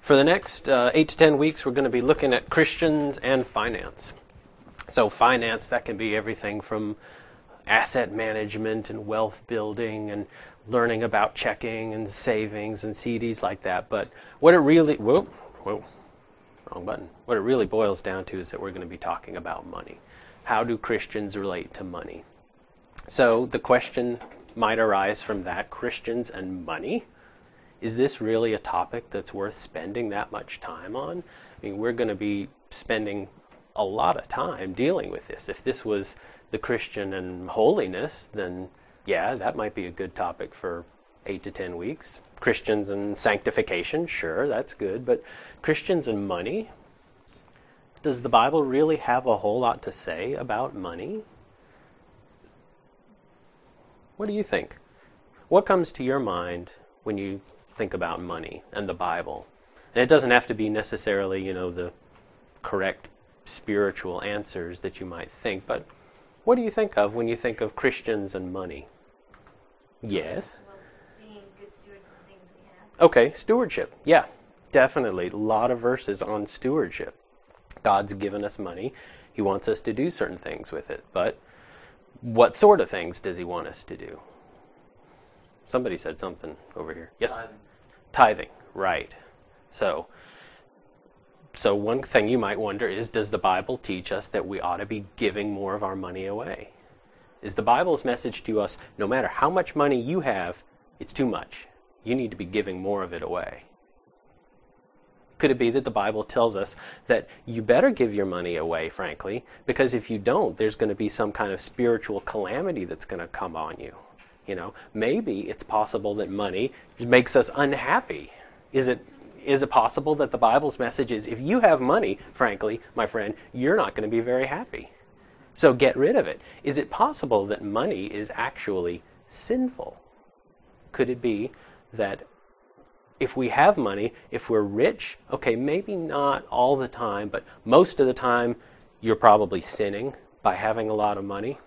For the next 8 to 10 weeks, we're going to be looking at Christians and finance. So finance, that can be everything from asset management and wealth building and learning about checking and savings and CDs like that. But what it really, wrong button. What it really boils down to is that we're going to be talking about money. How do Christians relate to money? So the question might arise from that, Christians and money? Is this really a topic that's worth spending that much time on? I mean, we're going to be spending a lot of time dealing with this. If this was the Christian and holiness, then yeah, that might be a good topic for 8 to 10 weeks. Christians and sanctification, sure, that's good. But Christians and money? Does the Bible really have a whole lot to say about money? What do you think? What comes to your mind when you think about money and the Bible? And it doesn't have to be necessarily, the correct spiritual answers that you might think, but what do you think of when you think of Christians and money? Yes? Well, being good stewards of the things we have. Okay, stewardship. Yeah, definitely. A lot of verses on stewardship. God's given us money. He wants us to do certain things with it. But what sort of things does he want us to do? Somebody said something over here. Yes? Tithing. Right. So one thing you might wonder is, does the Bible teach us that we ought to be giving more of our money away? Is the Bible's message to us, no matter how much money you have, it's too much. You need to be giving more of it away? Could it be that the Bible tells us that you better give your money away, frankly, because if you don't, there's going to be some kind of spiritual calamity that's going to come on you? Maybe it's possible that money makes us unhappy. Is it possible that the Bible's message is, if you have money, frankly, my friend, you're not going to be very happy. So get rid of it. Is it possible that money is actually sinful? Could it be that if we have money, if we're rich, okay, maybe not all the time, but most of the time, you're probably sinning by having a lot of money?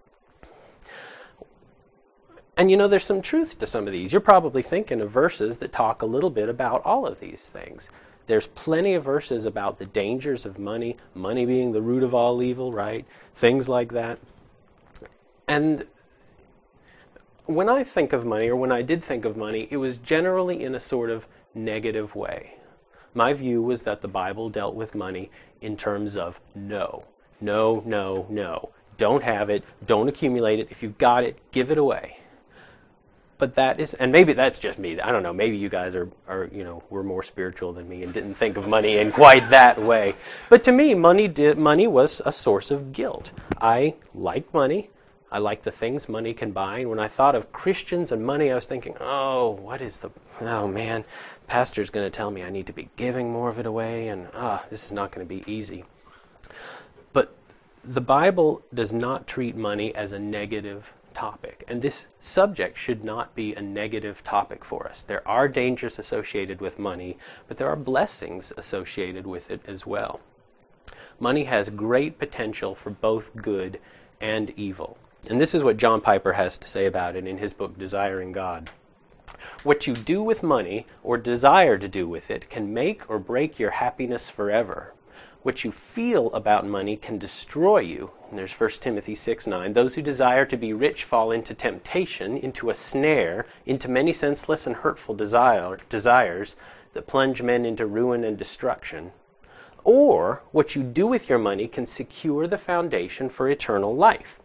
And there's some truth to some of these. You're probably thinking of verses that talk a little bit about all of these things. There's plenty of verses about the dangers of money being the root of all evil, right? Things like that. And when I think of money, or when I did think of money, it was generally in a sort of negative way. My view was that the Bible dealt with money in terms of no. Don't have it. Don't accumulate it. If you've got it, give it away. But that is, and maybe that's just me. I don't know. Maybe you guys are were more spiritual than me and didn't think of money in quite that way. But to me, money was a source of guilt. I like money. I like the things money can buy. And when I thought of Christians and money, I was thinking, oh man, pastor's going to tell me I need to be giving more of it away, and this is not going to be easy. But the Bible does not treat money as a negative topic, and this subject should not be a negative topic for us. There are dangers associated with money, but there are blessings associated with it as well. Money has great potential for both good and evil. And this is what John Piper has to say about it in his book, Desiring God. What you do with money, or desire to do with it, can make or break your happiness forever. What you feel about money can destroy you. And there's 1 Timothy 6:9. Those who desire to be rich fall into temptation, into a snare, into many senseless and hurtful desires that plunge men into ruin and destruction. Or what you do with your money can secure the foundation for eternal life.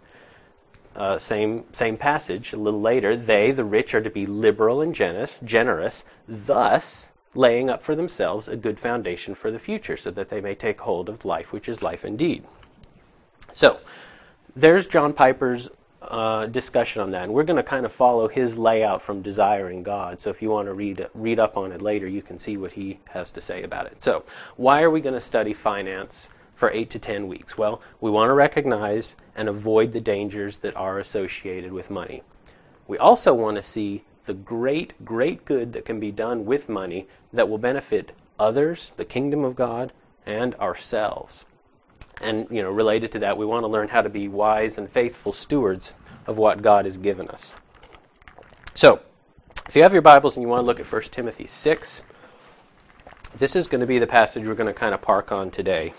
Same passage a little later. They, the rich, are to be liberal and generous, thus laying up for themselves a good foundation for the future, so that they may take hold of life, which is life indeed. So, there's John Piper's discussion on that, and we're going to kind of follow his layout from Desiring God. So if you want to read up on it later, you can see what he has to say about it. So, why are we going to study finance for 8 to 10 weeks? Well, we want to recognize and avoid the dangers that are associated with money. We also want to see the great good that can be done with money that will benefit others, the kingdom of God, and ourselves. And, related to that, we want to learn how to be wise and faithful stewards of what God has given us. So, if you have your Bibles and you want to look at 1 Timothy 6, This is going to be the passage we're going to kind of park on today.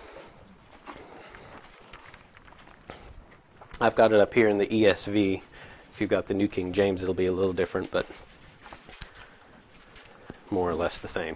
I've got it up here in the ESV. If you've got the New King James, it'll be a little different, but more or less the same.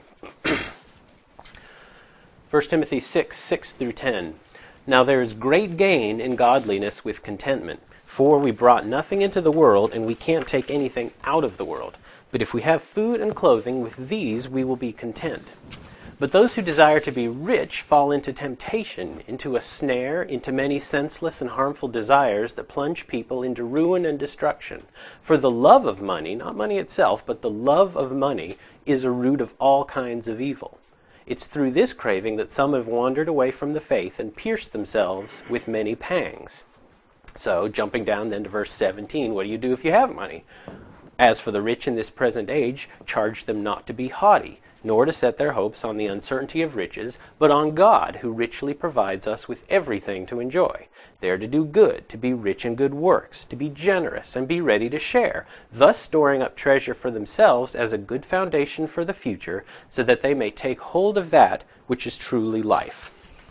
1 Timothy 6 through 10. Now there is great gain in godliness with contentment, for we brought nothing into the world, and we can't take anything out of the world. But if we have food and clothing, with these we will be content. But those who desire to be rich fall into temptation, into a snare, into many senseless and harmful desires that plunge people into ruin and destruction. For the love of money, not money itself, but the love of money, is a root of all kinds of evil. It's through this craving that some have wandered away from the faith and pierced themselves with many pangs. So, jumping down then to verse 17, what do you do if you have money? As for the rich in this present age, charge them not to be haughty, nor to set their hopes on the uncertainty of riches, but on God, who richly provides us with everything to enjoy. They are to do good, to be rich in good works, to be generous, and be ready to share, thus storing up treasure for themselves as a good foundation for the future, so that they may take hold of that which is truly life.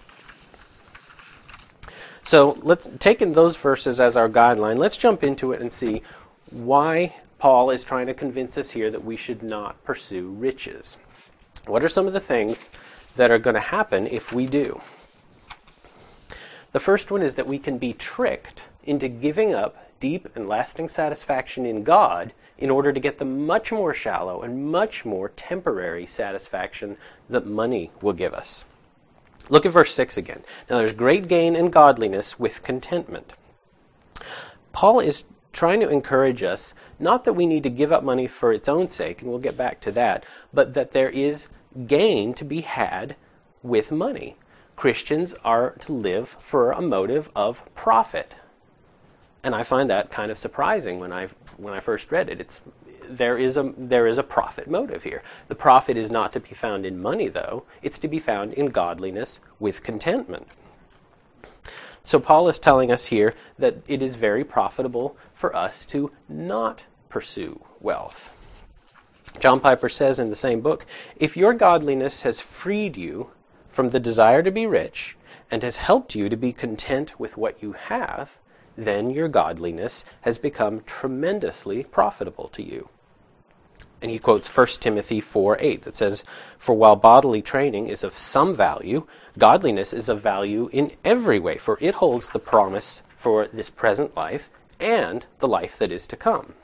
So, taking those verses as our guideline, let's jump into it and see why Paul is trying to convince us here that we should not pursue riches. What are some of the things that are going to happen if we do? The first one is that we can be tricked into giving up deep and lasting satisfaction in God in order to get the much more shallow and much more temporary satisfaction that money will give us. Look at verse 6 again. Now there's great gain in godliness with contentment. Paul is trying to encourage us, not that we need to give up money for its own sake, and we'll get back to that, but that there is gain to be had with money. Christians are to live for a motive of profit. And I find that kind of surprising when I first read it. There is a profit motive here. The profit is not to be found in money, though. It's to be found in godliness with contentment. So Paul is telling us here that it is very profitable for us to not pursue wealth. John Piper says in the same book, if your godliness has freed you from the desire to be rich and has helped you to be content with what you have, then your godliness has become tremendously profitable to you. And he quotes 1 Timothy 4:8 that says, for while bodily training is of some value, godliness is of value in every way, for it holds the promise for this present life and the life that is to come.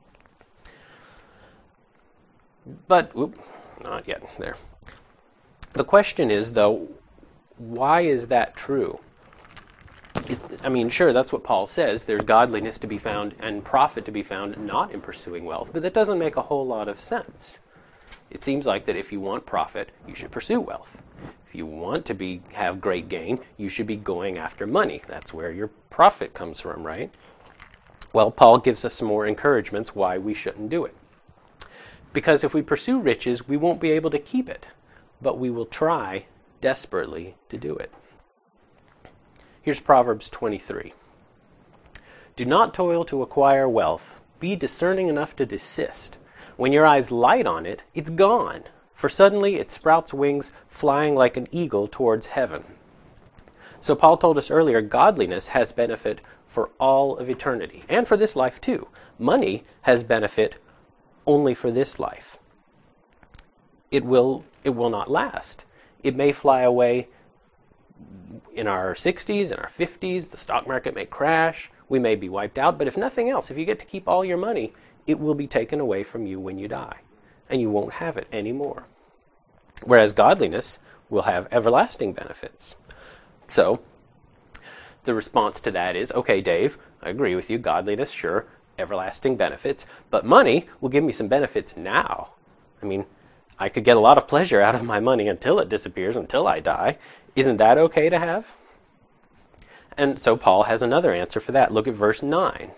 But, not yet, there. The question is, though, why is that true? Sure, that's what Paul says. There's godliness to be found and profit to be found not in pursuing wealth, but that doesn't make a whole lot of sense. It seems like that if you want profit, you should pursue wealth. If you want to have great gain, you should be going after money. That's where your profit comes from, right? Well, Paul gives us some more encouragements why we shouldn't do it. Because if we pursue riches, we won't be able to keep it, but we will try desperately to do it. Here's Proverbs 23. Do not toil to acquire wealth. Be discerning enough to desist. When your eyes light on it, it's gone, for suddenly it sprouts wings, flying like an eagle towards heaven. So Paul told us earlier, godliness has benefit for all of eternity, and for this life too. Money has benefit only for this life. It will not last. It may fly away in our 60s, in our 50s, the stock market may crash, we may be wiped out, but if nothing else, if you get to keep all your money, it will be taken away from you when you die, and you won't have it anymore. Whereas godliness will have everlasting benefits. So, the response to that is, okay, Dave, I agree with you, godliness, sure, everlasting benefits, but money will give me some benefits now. I could get a lot of pleasure out of my money until it disappears, until I die. Isn't that okay to have? And so Paul has another answer for that. Look at verse 9.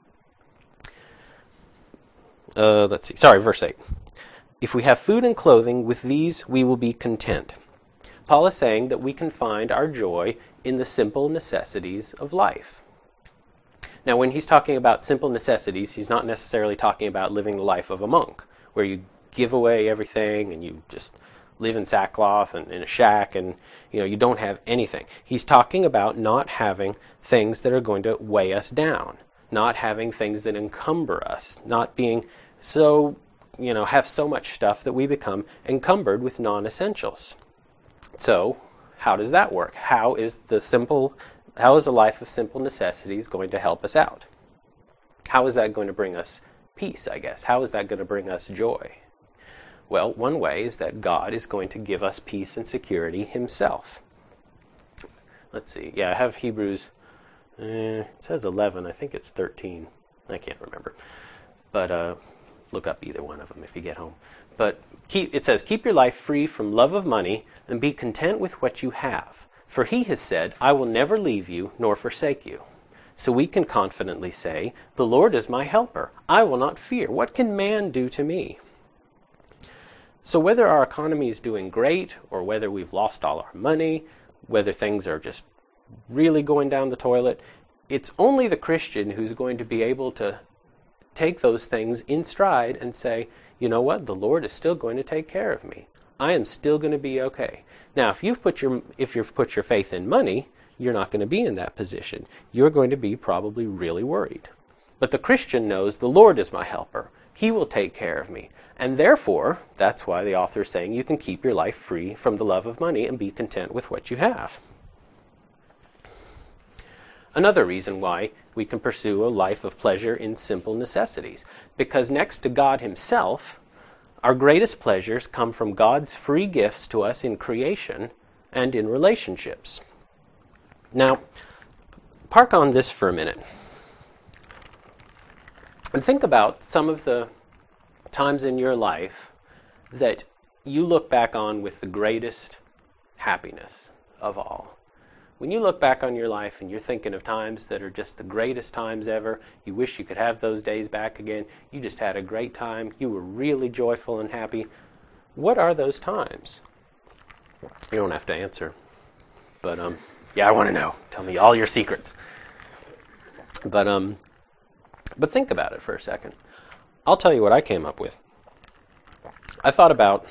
Verse 8. If we have food and clothing, with these we will be content. Paul is saying that we can find our joy in the simple necessities of life. Now, when he's talking about simple necessities, he's not necessarily talking about living the life of a monk, where you give away everything and you just live in sackcloth and in a shack and, you don't have anything. He's talking about not having things that are going to weigh us down, not having things that encumber us, not being so, have so much stuff that we become encumbered with non-essentials. So, how does that work? How is a life of simple necessities going to help us out? How is that going to bring us peace, I guess? How is that going to bring us joy? Well, one way is that God is going to give us peace and security himself. Let's see. Yeah, I have Hebrews. It says 11. I think it's 13. I can't remember. But look up either one of them if you get home. But it says, keep your life free from love of money and be content with what you have. For he has said, I will never leave you nor forsake you. So we can confidently say, the Lord is my helper. I will not fear. What can man do to me? So whether our economy is doing great or whether we've lost all our money, whether things are just really going down the toilet, it's only the Christian who's going to be able to take those things in stride and say, you know what, the Lord is still going to take care of me. I am still going to be okay. Now, if you've put your faith in money, you're not going to be in that position. You're going to be probably really worried. But the Christian knows the Lord is my helper. He will take care of me. And therefore, that's why the author is saying you can keep your life free from the love of money and be content with what you have. Another reason why we can pursue a life of pleasure in simple necessities. Because next to God himself, our greatest pleasures come from God's free gifts to us in creation and in relationships. Now, park on this for a minute. And think about some of the times in your life that you look back on with the greatest happiness of all. When you look back on your life and you're thinking of times that are just the greatest times ever, you wish you could have those days back again, you just had a great time, you were really joyful and happy. What are those times? You don't have to answer. But, yeah, I want to know. Tell me all your secrets. But think about it for a second. I'll tell you what I came up with. I thought about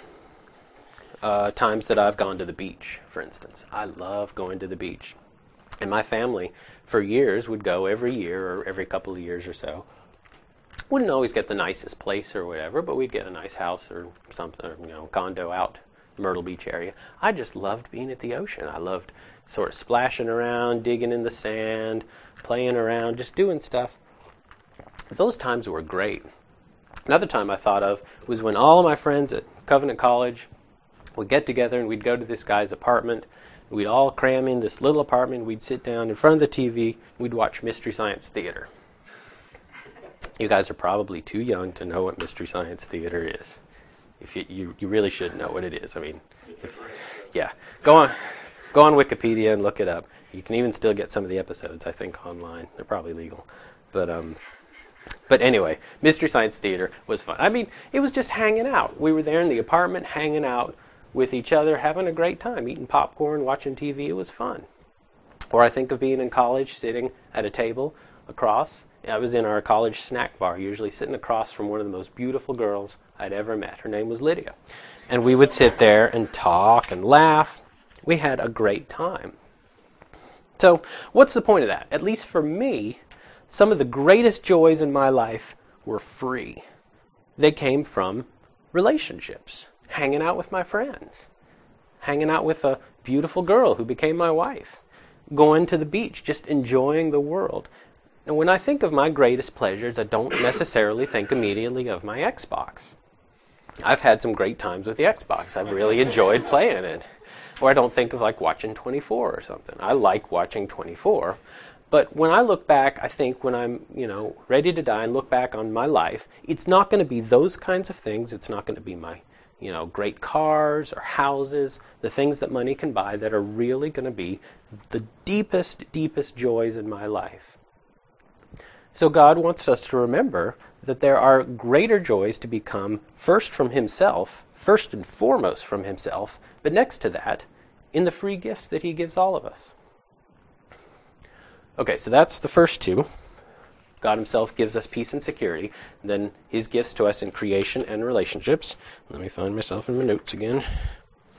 times that I've gone to the beach, for instance. I love going to the beach. And my family, for years, would go every year or every couple of years or so. Wouldn't always get the nicest place or whatever, but we'd get a nice house or something, or, condo out in Myrtle Beach area. I just loved being at the ocean. I loved sort of splashing around, digging in the sand, playing around, just doing stuff. Those times were great. Another time I thought of was when all of my friends at Covenant College would get together and we'd go to this guy's apartment. We'd all cram in this little apartment. We'd sit down in front of the TV. We'd watch Mystery Science Theater. You guys are probably too young to know what Mystery Science Theater is. If you really should know what it is. I mean, go on Wikipedia and look it up. You can even still get some of the episodes, I think, online. They're probably legal. But anyway, Mystery Science Theater was fun. I mean, it was just hanging out. We were there in the apartment, hanging out with each other, having a great time, eating popcorn, watching TV. It was fun. Or I think of being in college, sitting at a table across. I was in our college snack bar, usually sitting across from one of the most beautiful girls I'd ever met. Her name was Lydia. And we would sit there and talk and laugh. We had a great time. So, what's the point of that? At least for me, some of the greatest joys in my life were free. They came from relationships, hanging out with my friends, hanging out with a beautiful girl who became my wife, going to the beach, just enjoying the world. And when I think of my greatest pleasures, I don't necessarily think immediately of my Xbox. I've had some great times with the Xbox. I've really enjoyed playing it. Or I don't think of like watching 24 or something. I like watching 24. But when I look back, I think when I'm, ready to die and look back on my life, it's not going to be those kinds of things. It's not going to be my, great cars or houses, the things that money can buy that are really going to be the deepest, deepest joys in my life. So God wants us to remember that there are greater joys to become first from himself, first and foremost from himself, but next to that, in the free gifts that he gives all of us. Okay, so that's the first two. God himself gives us peace and security. Then his gifts to us in creation and relationships. Let me find myself in my notes again.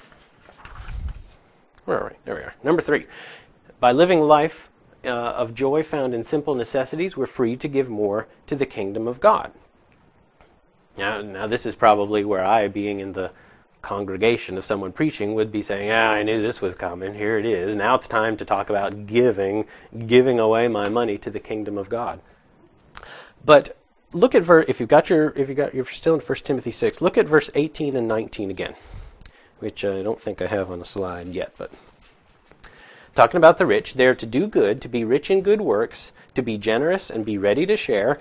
Where are we? There we are. Number 3. By living life of joy found in simple necessities, we're free to give more to the kingdom of God. Now this is probably where I, being in the congregation of someone preaching, would be saying, I knew this was coming. Here it is. Now it's time to talk about giving away my money to the kingdom of God. But look at if you're still in 1 Timothy 6, look at verse 18 and 19 again, which I don't think I have on a slide yet, but talking about the rich, they're to do good, to be rich in good works, to be generous and be ready to share,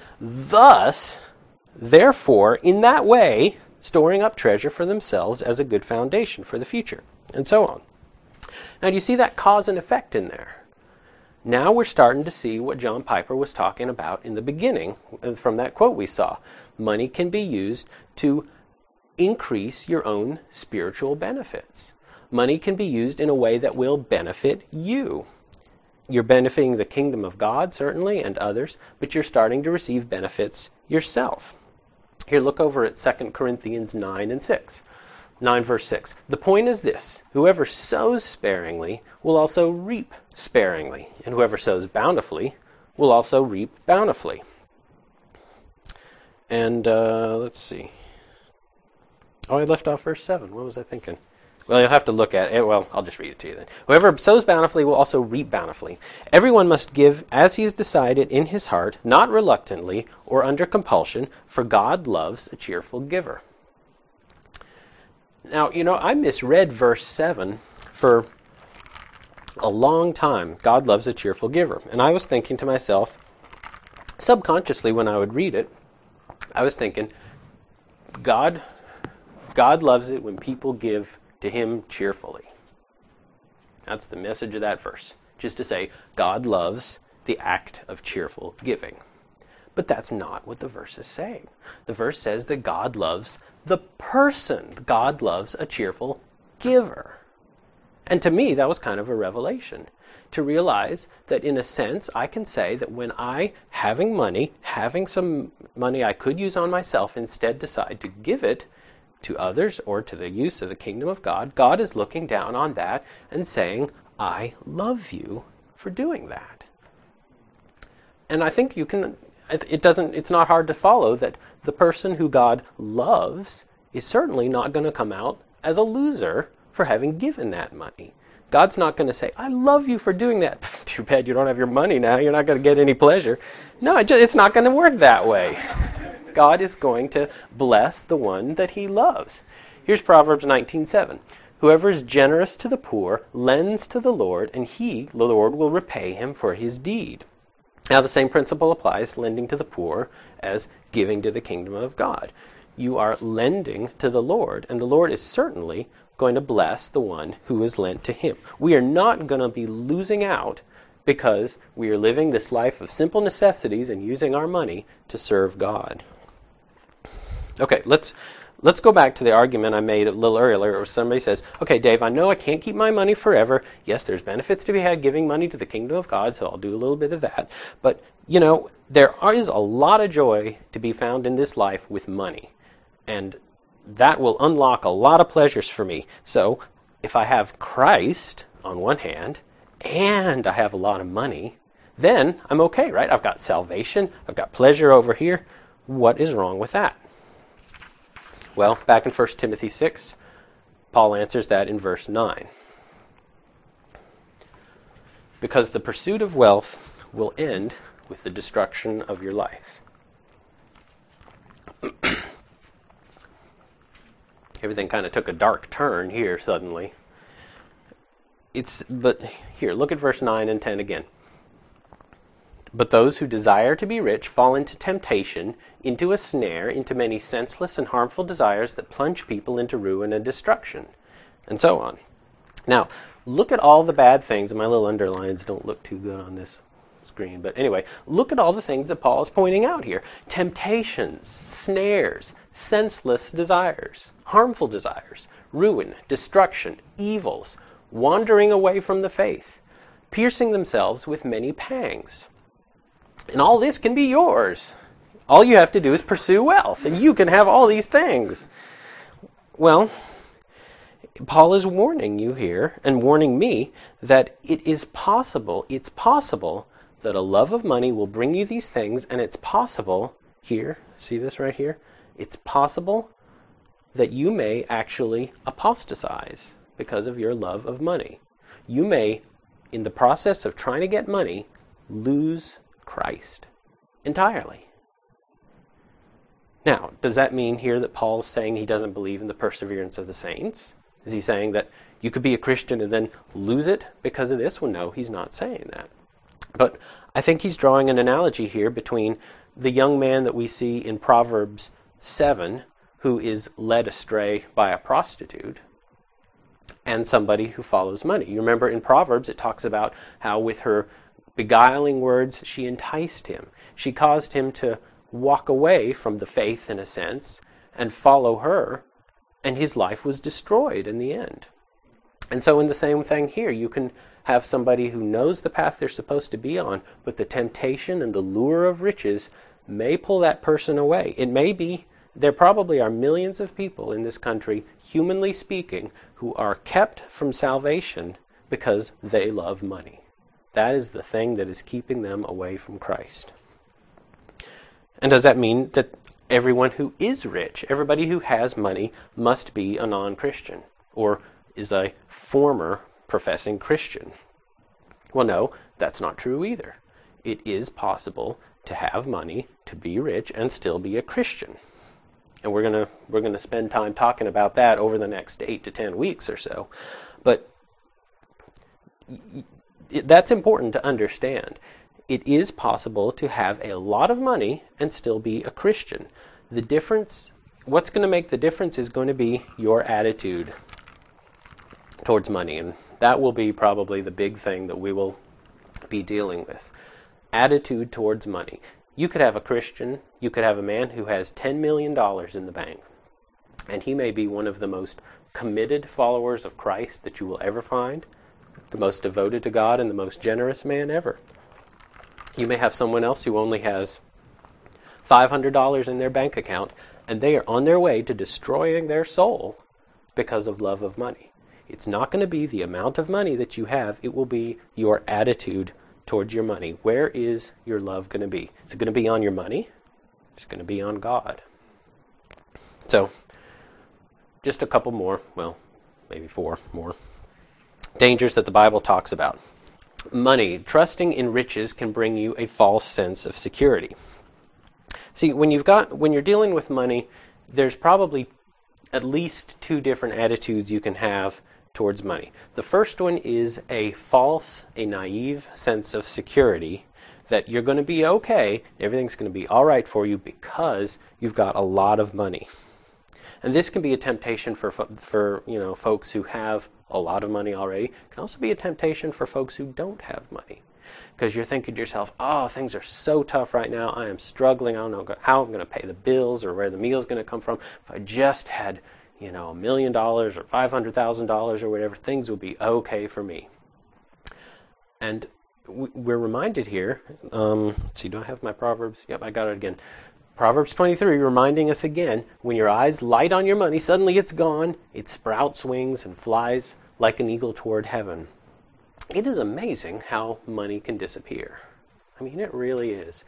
therefore, in that way, storing up treasure for themselves as a good foundation for the future, and so on. Now, do you see that cause and effect in there? Now we're starting to see what John Piper was talking about in the beginning from that quote we saw. Money can be used to increase your own spiritual benefits. Money can be used in a way that will benefit you. You're benefiting the kingdom of God, certainly, and others, but you're starting to receive benefits yourself. Here, look over at 2 Corinthians 9 and 6. 9 verse 6. The point is this: whoever sows sparingly will also reap sparingly, and whoever sows bountifully will also reap bountifully. And let's see. I left off verse 7. What was I thinking? Well, you'll have to look at it. Well, I'll just read it to you then. Whoever sows bountifully will also reap bountifully. Everyone must give as he has decided in his heart, not reluctantly or under compulsion, for God loves a cheerful giver. Now, I misread verse 7 for a long time. God loves a cheerful giver. And I was thinking to myself, subconsciously when I would read it, I was thinking, God loves it when people give to him cheerfully. That's the message of that verse. Just to say, God loves the act of cheerful giving. But that's not what the verse is saying. The verse says that God loves the person. God loves a cheerful giver. And to me, that was kind of a revelation. To realize that in a sense, I can say that when I, having some money I could use on myself, instead decide to give it to others or to the use of the kingdom of God, God is looking down on that and saying, I love you for doing that. And I think it's not hard to follow that the person who God loves is certainly not going to come out as a loser for having given that money. God's not going to say, I love you for doing that. Too bad you don't have your money now. You're not going to get any pleasure. No, it's not going to work that way. God is going to bless the one that he loves. Here's Proverbs 19:7. Whoever is generous to the poor lends to the Lord, and the Lord, will repay him for his deed. Now the same principle applies, lending to the poor, as giving to the kingdom of God. You are lending to the Lord, and the Lord is certainly going to bless the one who is lent to him. We are not going to be losing out because we are living this life of simple necessities and using our money to serve God. Okay, let's go back to the argument I made a little earlier where somebody says, okay, Dave, I know I can't keep my money forever. Yes, there's benefits to be had giving money to the kingdom of God, so I'll do a little bit of that. But, there is a lot of joy to be found in this life with money. And that will unlock a lot of pleasures for me. So if I have Christ on one hand and I have a lot of money, then I'm okay, right? I've got salvation. I've got pleasure over here. What is wrong with that? Well, back in 1 Timothy 6, Paul answers that in verse 9. Because the pursuit of wealth will end with the destruction of your life. Everything kind of took a dark turn here suddenly. But here, look at verse 9 and 10 again. But those who desire to be rich fall into temptation, into a snare, into many senseless and harmful desires that plunge people into ruin and destruction, and so on. Now, look at all the bad things. My little underlines don't look too good on this screen. But anyway, look at all the things that Paul is pointing out here. Temptations, snares, senseless desires, harmful desires, ruin, destruction, evils, wandering away from the faith, piercing themselves with many pangs. And all this can be yours. All you have to do is pursue wealth, and you can have all these things. Well, Paul is warning you here and warning me that it's possible that a love of money will bring you these things, and it's possible here, see this right here? It's possible that you may actually apostatize because of your love of money. You may, in the process of trying to get money, lose Christ entirely. Now, does that mean here that Paul's saying he doesn't believe in the perseverance of the saints? Is he saying that you could be a Christian and then lose it because of this? Well, no, he's not saying that. But I think he's drawing an analogy here between the young man that we see in Proverbs 7, who is led astray by a prostitute, and somebody who follows money. You remember in Proverbs it talks about how with her beguiling words she enticed him. She caused him to walk away from the faith, in a sense, and follow her, and his life was destroyed in the end. And so in the same thing here, you can have somebody who knows the path they're supposed to be on, but the temptation and the lure of riches may pull that person away. It may be, there probably are millions of people in this country, humanly speaking, who are kept from salvation because they love money. That is the thing that is keeping them away from Christ. And does that mean that everyone who is rich, everybody who has money, must be a non-Christian or is a former professing Christian? Well, no, that's not true either. It is possible to have money, to be rich, and still be a Christian. And we're gonna spend time talking about that over the next 8 to 10 weeks or so. But that's important to understand. It is possible to have a lot of money and still be a Christian. The difference, what's going to make the difference is going to be your attitude towards money. And that will be probably the big thing that we will be dealing with. Attitude towards money. You could have a Christian, you could have a man who has $10 million in the bank, and he may be one of the most committed followers of Christ that you will ever find, the most devoted to God and the most generous man ever. You may have someone else who only has $500 in their bank account, and they are on their way to destroying their soul because of love of money. It's not going to be the amount of money that you have, it will be your attitude towards your money. Where is your love going to be? Is it going to be on your money? It's going to be on God. So, just a couple more, well, maybe 4 more dangers that the Bible talks about. Money, trusting in riches can bring you a false sense of security. See, when you're dealing with money, there's probably at least 2 different attitudes you can have towards money. The first one is a naive sense of security that you're going to be okay, everything's going to be all right for you because you've got a lot of money. And this can be a temptation for folks who have a lot of money already. It can also be a temptation for folks who don't have money. Because you're thinking to yourself, oh, things are so tough right now. I am struggling. I don't know how I'm going to pay the bills or where the meal's going to come from. If I just had, $1 million or $500,000 or whatever, things would be okay for me. And we're reminded here, let's see, do I have my Proverbs? Yep, I got it again. Proverbs 23 reminding us again, when your eyes light on your money, suddenly it's gone. It sprouts wings and flies like an eagle toward heaven. It is amazing how money can disappear. I mean, it really is.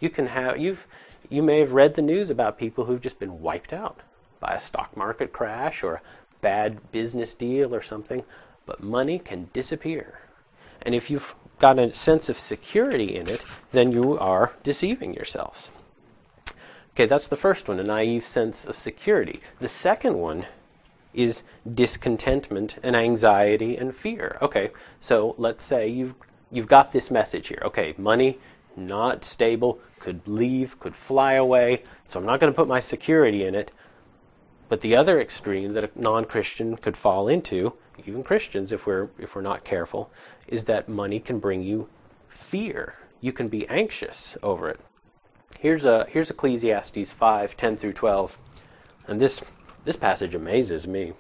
You may have read the news about people who've just been wiped out by a stock market crash or a bad business deal or something, but money can disappear. And if you've got a sense of security in it, then you are deceiving yourselves. Okay, that's the first one, a naive sense of security. The second one is discontentment and anxiety and fear. Okay, so let's say you've got this message here. Okay, money, not stable, could leave, could fly away, so I'm not going to put my security in it. But the other extreme that a non-Christian could fall into, even Christians if we're not careful, is that money can bring you fear. You can be anxious over it. Here's Ecclesiastes 5:10 through 12, and this passage amazes me.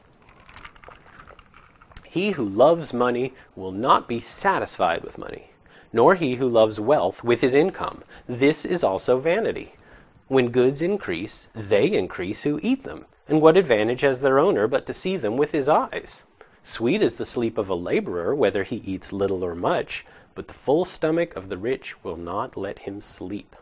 He who loves money will not be satisfied with money, nor he who loves wealth with his income. This is also vanity. When goods increase, they increase who eat them, And what advantage has their owner but to see them with his eyes? Sweet is the sleep of a laborer, whether he eats little or much, but the full stomach of the rich will not let him sleep.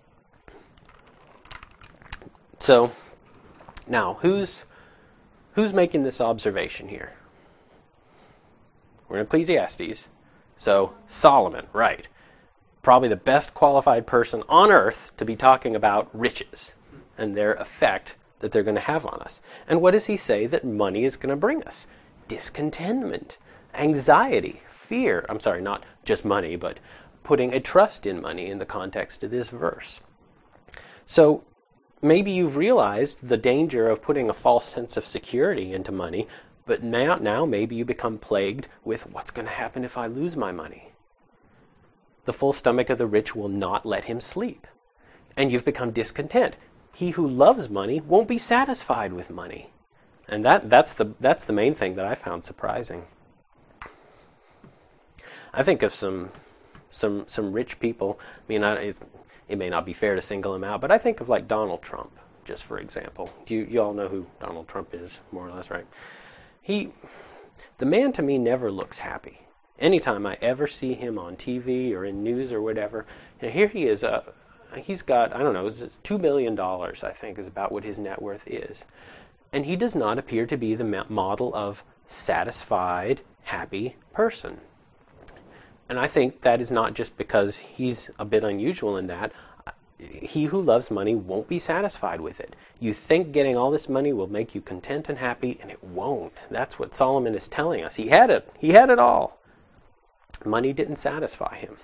So, now, who's making this observation here? We're in Ecclesiastes. So, Solomon, right. Probably the best qualified person on earth to be talking about riches and their effect that they're going to have on us. And what does he say that money is going to bring us? Discontentment, anxiety, fear. I'm sorry, not just money, but putting a trust in money in the context of this verse. So, maybe you've realized the danger of putting a false sense of security into money, but now maybe you become plagued with what's going to happen if I lose my money. The full stomach of the rich will not let him sleep. And you've become discontent. He who loves money won't be satisfied with money. And that's the main thing that I found surprising. I think of some rich people. I mean, it may not be fair to single him out, but I think of like Donald Trump, just for example. You all know who Donald Trump is, more or less, right? The man to me never looks happy. Anytime I ever see him on TV or in news or whatever, and here he is, he's got, I don't know, it's $2 billion, I think, is about what his net worth is. And he does not appear to be the model of satisfied, happy person. And I think that is not just because he's a bit unusual in that. He who loves money won't be satisfied with it. You think getting all this money will make you content and happy, and it won't. That's what Solomon is telling us. He had it. He had it all. Money didn't satisfy him.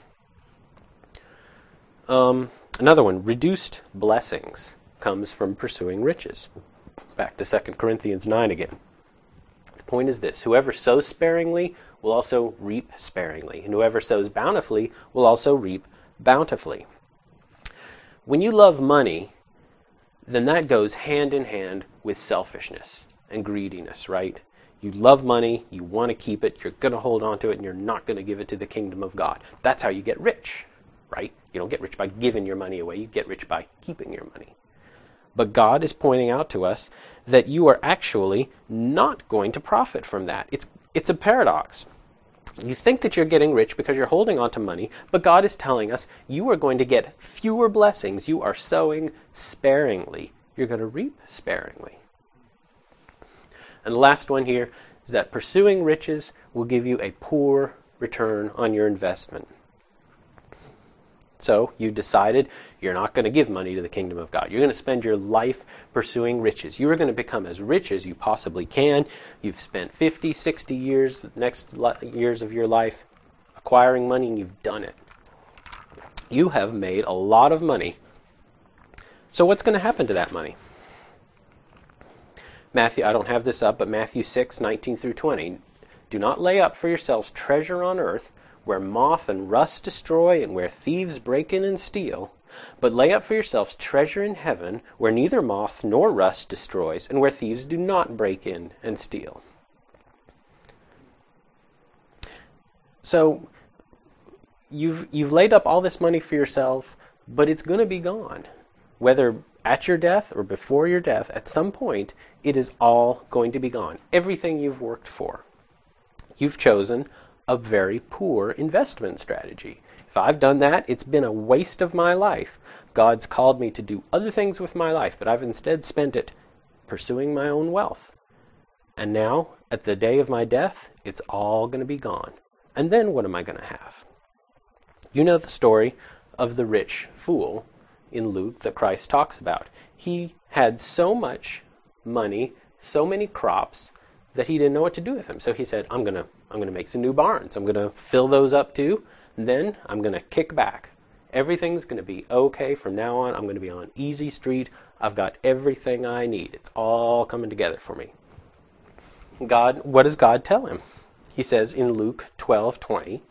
Another one, reduced blessings comes from pursuing riches. Back to 2 Corinthians 9 again. The point is this: whoever sows sparingly will also reap sparingly, and whoever sows bountifully will also reap bountifully. When you love money, then that goes hand in hand with selfishness and greediness, right? You love money, you want to keep it, you're going to hold on to it, and you're not going to give it to the kingdom of God. That's how you get rich, right? You don't get rich by giving your money away, you get rich by keeping your money. But God is pointing out to us that you are actually not going to profit from that. It's a paradox. You think that you're getting rich because you're holding on to money, but God is telling us you are going to get fewer blessings. You are sowing sparingly. You're going to reap sparingly. And the last one here is that pursuing riches will give you a poor return on your investment. So you decided you're not going to give money to the kingdom of God. You're going to spend your life pursuing riches. You are going to become as rich as you possibly can. You've spent 50, 60 years, the next years of your life, acquiring money, and you've done it. You have made a lot of money. So what's going to happen to that money? Matthew, I don't have this up, but Matthew 6, 19 through 20. Do not lay up for yourselves treasure on earth, where moth and rust destroy, and where thieves break in and steal. But lay up for yourselves treasure in heaven, where neither moth nor rust destroys, and where thieves do not break in and steal. So, you've laid up all this money for yourself, but it's going to be gone. Whether at your death or before your death, at some point, it is all going to be gone. Everything you've worked for. You've chosen a very poor investment strategy. If I've done that, it's been a waste of my life. God's called me to do other things with my life, but I've instead spent it pursuing my own wealth. And now, at the day of my death, it's all going to be gone. And then what am I going to have? You know the story of the rich fool in Luke that Christ talks about. He had so much money, so many crops, that he didn't know what to do with them. So he said, I'm going to make some new barns. I'm going to fill those up too. And then I'm going to kick back. Everything's going to be okay from now on. I'm going to be on easy street. I've got everything I need. It's all coming together for me. What does God tell him? He says in Luke 12:20,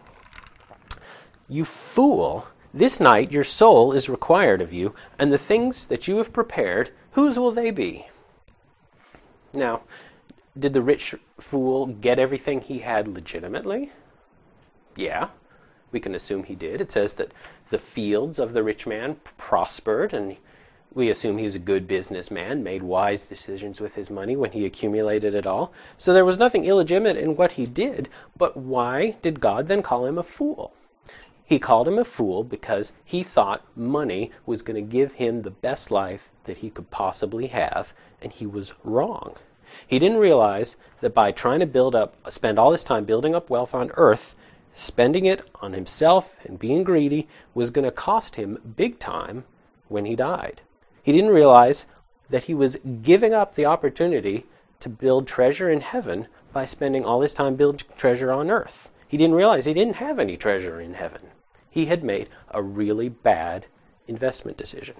"You fool, this night your soul is required of you, and the things that you have prepared, whose will they be?" Now, did the rich fool get everything he had legitimately? Yeah, we can assume he did. It says that the fields of the rich man prospered, and We assume he was a good businessman, made wise decisions with his money when he accumulated it all. So there was nothing illegitimate in what he did, but why did God then call him a fool? He called him a fool because he thought money was going to give him the best life that he could possibly have, and he was wrong. He didn't realize that by trying to spend all his time building up wealth on earth, spending it on himself and being greedy was going to cost him big time when he died. He didn't realize that he was giving up the opportunity to build treasure in heaven by spending all his time building treasure on earth. He didn't realize he didn't have any treasure in heaven. He had made a really bad investment decision.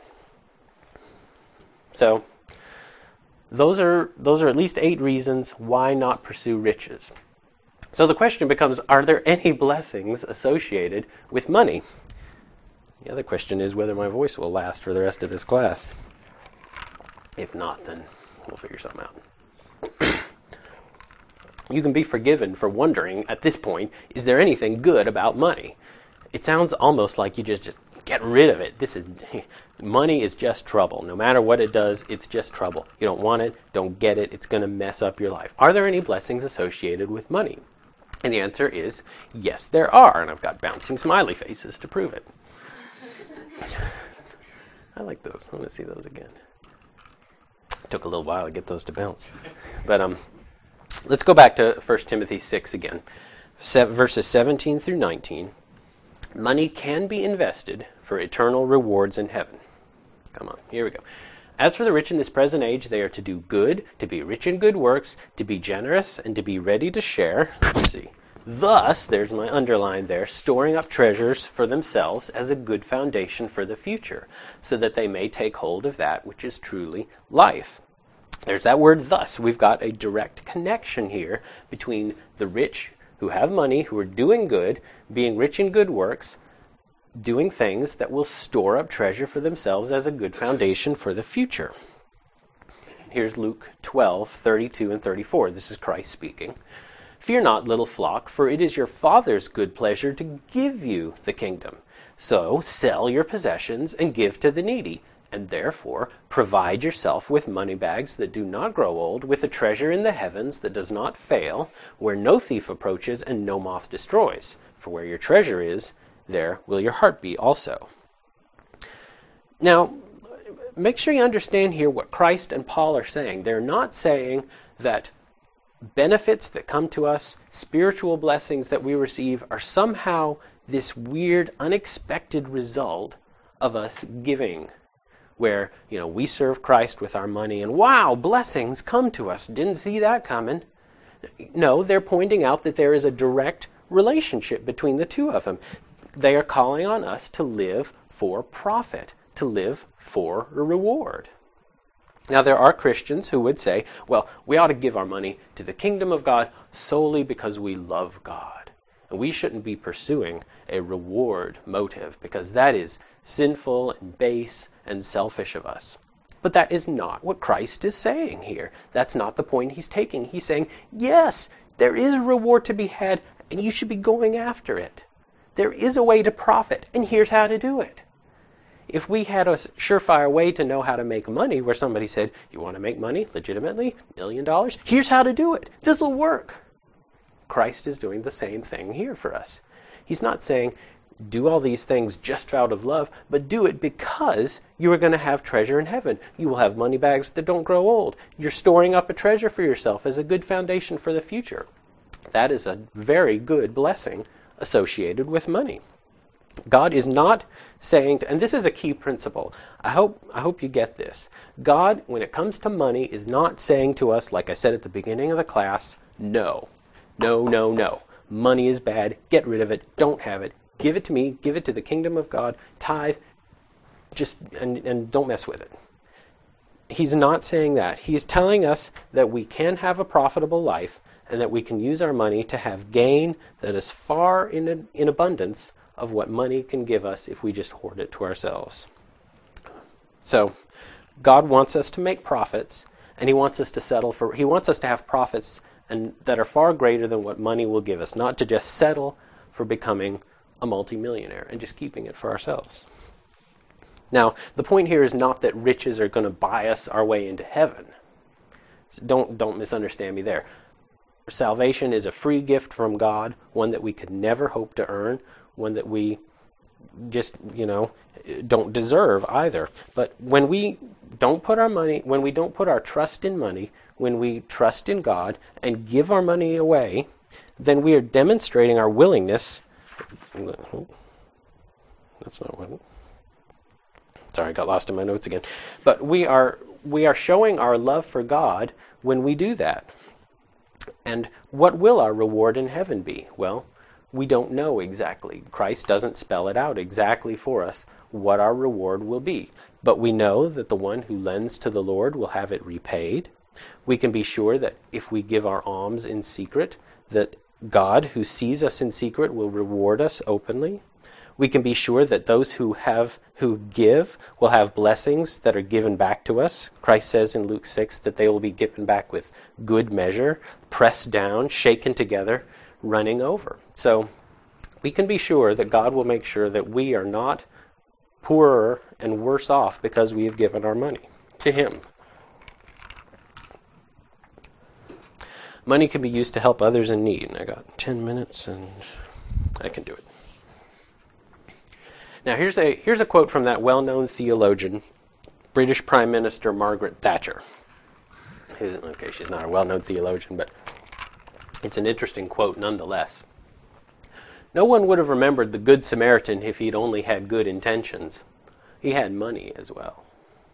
So, those are at least 8 reasons why not pursue riches. So the question becomes, are there any blessings associated with money? The other question is whether my voice will last for the rest of this class. If not, then we'll figure something out. You can be forgiven for wondering at this point, is there anything good about money? It sounds almost like you just get rid of it. Money is just trouble. No matter what it does, it's just trouble. You don't want it, don't get it, it's going to mess up your life. Are there any blessings associated with money? And the answer is, yes, there are. And I've got bouncing smiley faces to prove it. I like those. I want to see those again. Took a little while to get those to bounce. But let's go back to 1 Timothy 6 again. Verses 17 through 19. Money can be invested for eternal rewards in heaven. Come on, here we go. As for the rich in this present age, they are to do good, to be rich in good works, to be generous, and to be ready to share. Let's see. Thus, there's my underline there, storing up treasures for themselves as a good foundation for the future, so that they may take hold of that which is truly life. There's that word thus. We've got a direct connection here between the rich who have money, who are doing good, being rich in good works, doing things that will store up treasure for themselves as a good foundation for the future. Here's Luke 12:32 and 34. This is Christ speaking. Fear not, little flock, for it is your Father's good pleasure to give you the kingdom. So sell your possessions and give to the needy, and therefore provide yourself with money bags that do not grow old, with a treasure in the heavens that does not fail, where no thief approaches and no moth destroys. For where your treasure is, there will your heart be also. Now, make sure you understand here what Christ and Paul are saying. They're not saying that benefits that come to us, spiritual blessings that we receive, are somehow this weird, unexpected result of us giving, where, we serve Christ with our money and wow, blessings come to us. Didn't see that coming. No, they're pointing out that there is a direct relationship between the two of them. They are calling on us to live for profit, to live for a reward. Now, there are Christians who would say, well, we ought to give our money to the kingdom of God solely because we love God. And we shouldn't be pursuing a reward motive because that is sinful and base and selfish of us. But that is not what Christ is saying here. That's not the point he's taking. He's saying, yes, there is reward to be had, and you should be going after it. There is a way to profit, and here's how to do it. If we had a surefire way to know how to make money, where somebody said, you want to make money legitimately, $1 million? Here's how to do it. This will work. Christ is doing the same thing here for us. He's not saying, do all these things just out of love, but do it because you are going to have treasure in heaven. You will have money bags that don't grow old. You're storing up a treasure for yourself as a good foundation for the future. That is a very good blessing associated with money. God is not saying, and this is a key principle. I hope you get this. God, when it comes to money, is not saying to us, like I said at the beginning of the class, no. No, no, no. Money is bad. Get rid of it. Don't have it. Give it to me. Give it to the kingdom of God. Tithe. And don't mess with it. He's not saying that. He's telling us that we can have a profitable life and that we can use our money to have gain that is far in abundance of what money can give us if we just hoard it to ourselves. So, God wants us to make profits, and He wants us to have profits and that are far greater than what money will give us, not to just settle for becoming a multimillionaire and just keeping it for ourselves. Now, the point here is not that riches are going to buy us our way into heaven. Don't misunderstand me there. Salvation is a free gift from God, one that we could never hope to earn, one that we just, don't deserve either. But when we don't put our trust in money, when we trust in God and give our money away, then we are demonstrating our willingness. That's not what. Sorry, I got lost in my notes again. But we are showing our love for God when we do that. And what will our reward in heaven be? Well, we don't know exactly. Christ doesn't spell it out exactly for us what our reward will be. But we know that the one who lends to the Lord will have it repaid. We can be sure that if we give our alms in secret, that God, who sees us in secret, will reward us openly. We can be sure that those who give will have blessings that are given back to us. Christ says in Luke 6 that they will be given back with good measure, pressed down, shaken together, running over. So we can be sure that God will make sure that we are not poorer and worse off because we have given our money to Him. Money can be used to help others in need. And I got 10 minutes and I can do it. Now here's a quote from that well-known theologian, British Prime Minister Margaret Thatcher. Okay, she's not a well-known theologian, but it's an interesting quote nonetheless. No one would have remembered the Good Samaritan if he'd only had good intentions. He had money as well.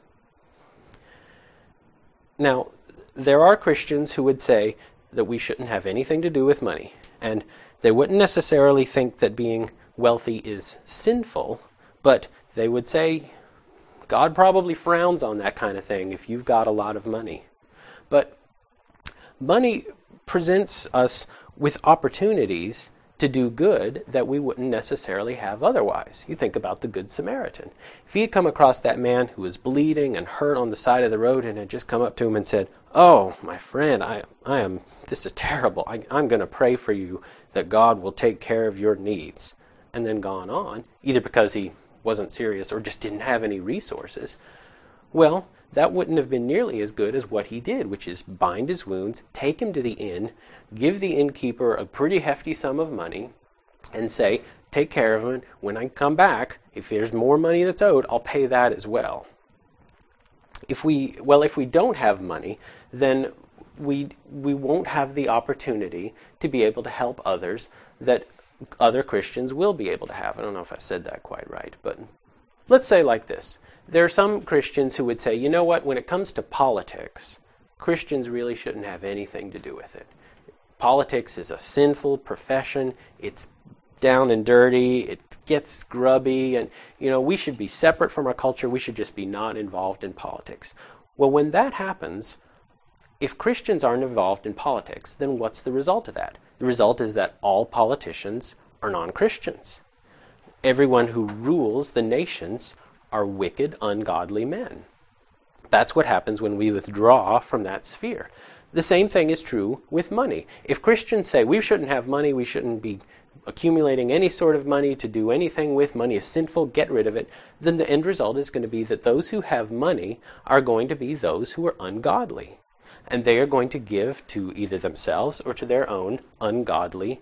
Now, there are Christians who would say that we shouldn't have anything to do with money, and they wouldn't necessarily think that being wealthy is sinful, but they would say God probably frowns on that kind of thing if you've got a lot of money. But money presents us with opportunities to do good that we wouldn't necessarily have otherwise. You think about the Good Samaritan. If he had come across that man who was bleeding and hurt on the side of the road and had just come up to him and said, "Oh, my friend, this is terrible. I'm going to pray for you that God will take care of your needs," and then gone on, either because he wasn't serious or just didn't have any resources, well, that wouldn't have been nearly as good as what he did, which is bind his wounds, take him to the inn, give the innkeeper a pretty hefty sum of money, and say, "Take care of him. When I come back, if there's more money that's owed, I'll pay that as well." If we don't have money, then we won't have the opportunity to be able to help others that other Christians will be able to have. I don't know if I said that quite right, but let's say like this. There are some Christians who would say, you know what, when it comes to politics, Christians really shouldn't have anything to do with it. Politics is a sinful profession. It's down and dirty. It gets grubby. And, we should be separate from our culture. We should just be not involved in politics. Well, when that happens, if Christians aren't involved in politics, then what's the result of that? The result is that all politicians are non-Christians. Everyone who rules the nations are wicked, ungodly men. That's what happens when we withdraw from that sphere. The same thing is true with money. If Christians say we shouldn't have money, we shouldn't be accumulating any sort of money, to do anything with money is sinful, get rid of it, then the end result is going to be that those who have money are going to be those who are ungodly. And they are going to give to either themselves or to their own ungodly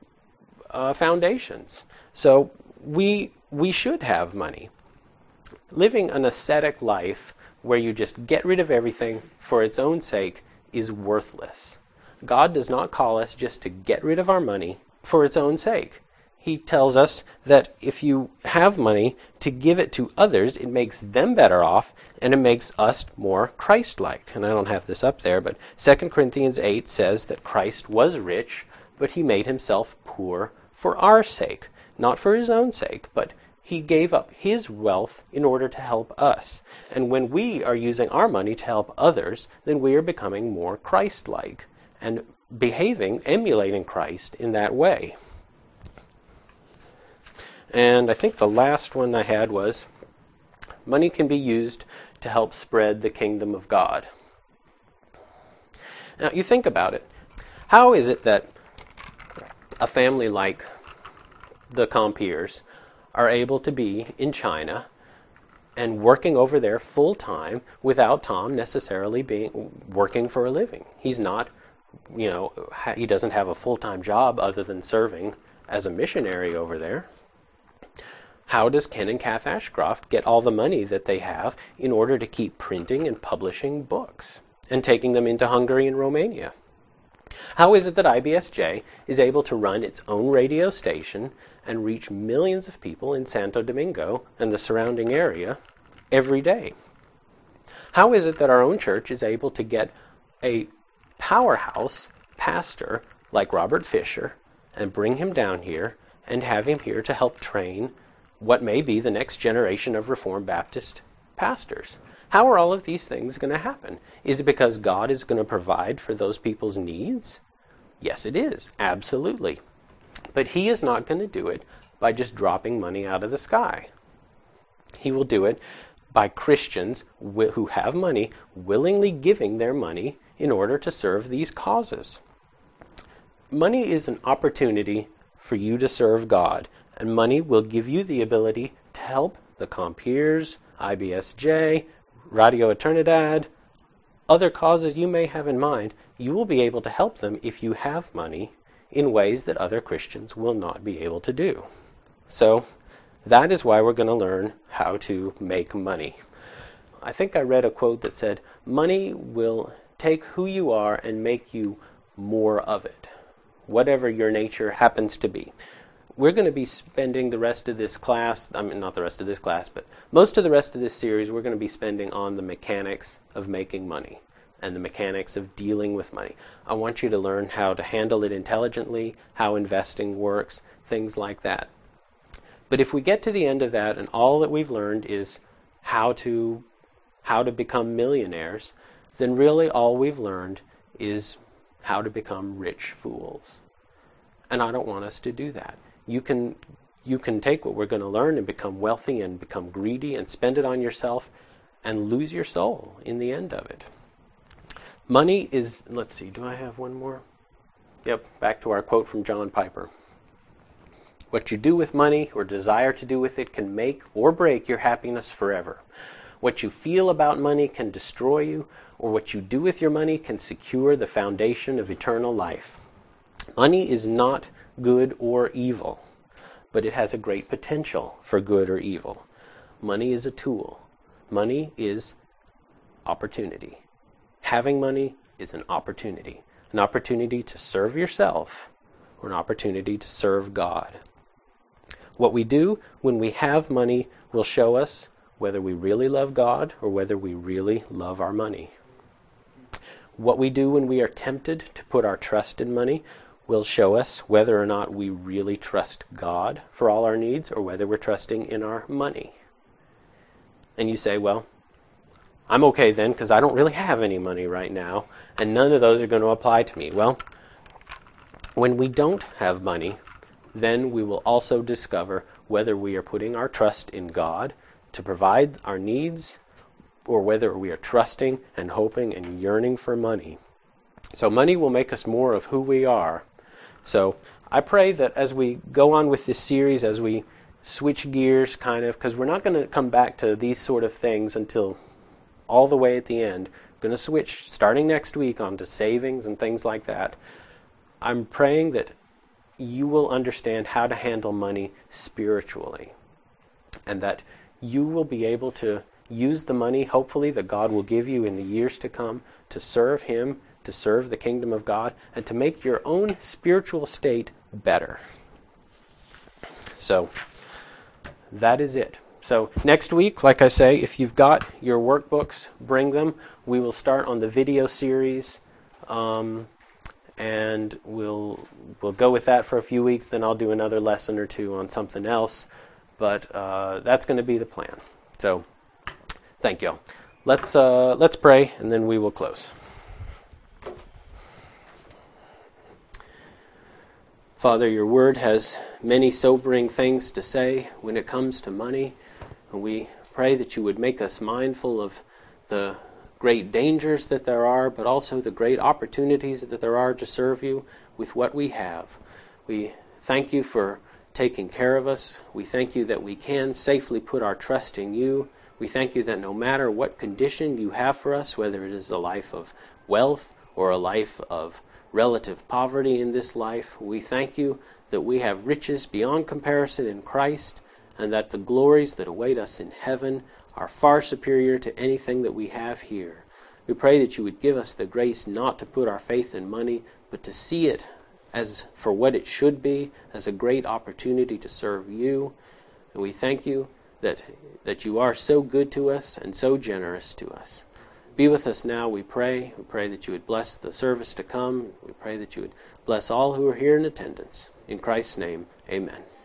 foundations. So we should have money. Living an ascetic life where you just get rid of everything for its own sake is worthless. God does not call us just to get rid of our money for its own sake. He tells us that if you have money, to give it to others, it makes them better off, and it makes us more Christ-like. And I don't have this up there, but 2 Corinthians 8 says that Christ was rich, but he made himself poor for our sake. Not for his own sake, but he gave up his wealth in order to help us. And when we are using our money to help others, then we are becoming more Christ-like and emulating Christ in that way. And I think the last one I had was, money can be used to help spread the kingdom of God. Now, you think about it. How is it that a family like the Compiers are able to be in China and working over there full time without Tom necessarily working for a living. He's not, he doesn't have a full-time job other than serving as a missionary over there. How does Ken and Kath Ashcroft get all the money that they have in order to keep printing and publishing books and taking them into Hungary and Romania? How is it that IBSJ is able to run its own radio station and reach millions of people in Santo Domingo and the surrounding area every day? How is it that our own church is able to get a powerhouse pastor like Robert Fisher and bring him down here and have him here to help train what may be the next generation of Reformed Baptist pastors? How are all of these things going to happen? Is it because God is going to provide for those people's needs? Yes, it is. Absolutely. But he is not going to do it by just dropping money out of the sky. He will do it by Christians who have money willingly giving their money in order to serve these causes. Money is an opportunity for you to serve God, and money will give you the ability to help the Compeers, IBSJ, Radio Eternidad, other causes you may have in mind. You will be able to help them if you have money in ways that other Christians will not be able to do. So that is why we're going to learn how to make money. I think I read a quote that said, money will take who you are and make you more of it, whatever your nature happens to be. We're going to be spending the rest of this class, not the rest of this class, but most of the rest of this series, we're going to be spending on the mechanics of making money and the mechanics of dealing with money. I want you to learn how to handle it intelligently, how investing works, things like that. But if we get to the end of that and all that we've learned is how to become millionaires, then really all we've learned is how to become rich fools. And I don't want us to do that. You can take what we're going to learn and become wealthy and become greedy and spend it on yourself and lose your soul in the end of it. Money is, let's see, do I have one more? Yep, back to our quote from John Piper. What you do with money or desire to do with it can make or break your happiness forever. What you feel about money can destroy you, or what you do with your money can secure the foundation of eternal life. Money is not good or evil, but it has a great potential for good or evil. Money is a tool. Money is opportunity. Having money is an opportunity to serve yourself or an opportunity to serve God. What we do when we have money will show us whether we really love God or whether we really love our money. What we do when we are tempted to put our trust in money will show us whether or not we really trust God for all our needs or whether we're trusting in our money. And you say, well, I'm okay then because I don't really have any money right now and none of those are going to apply to me. Well, when we don't have money, then we will also discover whether we are putting our trust in God to provide our needs or whether we are trusting and hoping and yearning for money. So money will make us more of who we are. So I pray that as we go on with this series, as we switch gears kind of, because we're not going to come back to these sort of things until all the way at the end. We're going to switch starting next week onto savings and things like that. I'm praying that you will understand how to handle money spiritually and that you will be able to use the money, hopefully, that God will give you in the years to come to serve Him, to serve the kingdom of God, and to make your own spiritual state better. So, that is it. So, next week, like I say, if you've got your workbooks, bring them. We will start on the video series, and we'll go with that for a few weeks. Then I'll do another lesson or two on something else. But that's going to be the plan. So, thank you. Let's pray, and then we will close. Father, your word has many sobering things to say when it comes to money. And we pray that you would make us mindful of the great dangers that there are, but also the great opportunities that there are to serve you with what we have. We thank you for taking care of us. We thank you that we can safely put our trust in you. We thank you that no matter what condition you have for us, whether it is a life of wealth or a life of relative poverty in this life, we thank you that we have riches beyond comparison in Christ, and that the glories that await us in heaven are far superior to anything that we have here. We pray that you would give us the grace not to put our faith in money, but to see it as for what it should be, as a great opportunity to serve you. And we thank you that you are so good to us and so generous to us. Be with us now, we pray. We pray that you would bless the service to come. We pray that you would bless all who are here in attendance. In Christ's name, amen.